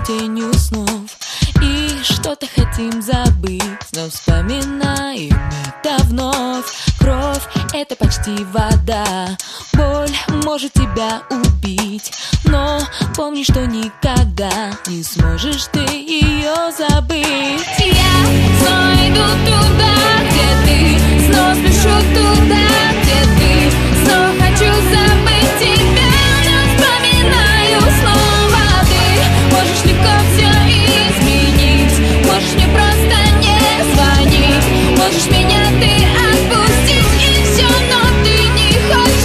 тенью снов. И что-то хотим забыть, но вспоминаем это вновь. Кровь — это почти вода, боль может тебя убить, но помни, что никогда не сможешь ты ее забыть. Я снова иду туда, где ты, снова спешу туда, где ты, снова хочу забыть тебя, но вспоминаю снова. Ты можешь легко все изменить, можешь мне просто не звонить, можешь меня ты отпустить и все, но ты не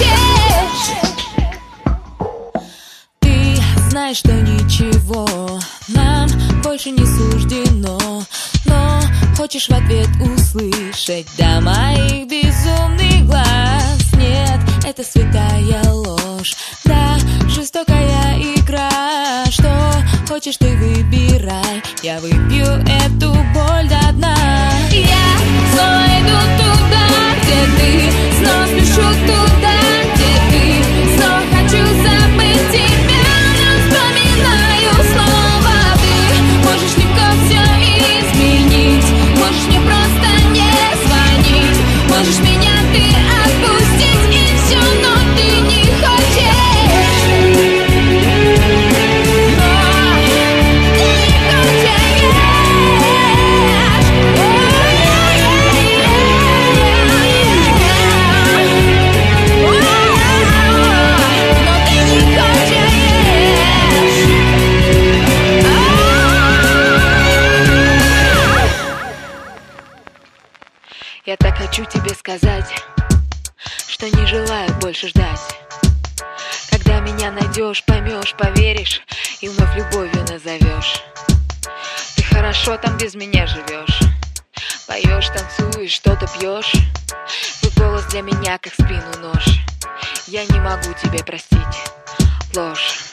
хочешь. Ты знаешь, что ничего нам больше не суждено, но хочешь в ответ услышать до моих безумных глаз. Нет, это святая ложь, да, жестокая игра. Что хочешь, ты выбирай, я выпью эту боль до дна. Я снова иду туда, где ты, снова спешу туда, где ты, снова хочу забыть тебя, но вспоминаю снова. Ты можешь легко все изменить, можешь мне просто не звонить, можешь меня ты отпустить и все, но ты не хочешь. Я так хочу тебе сказать, что не желаю больше ждать. Когда меня найдешь, поймешь, поверишь и вновь любовью назовешь. Ты хорошо там без меня живешь, поешь, танцуешь, что-то пьешь. Твой голос для меня как в спину нож. Я не могу тебе простить ложь.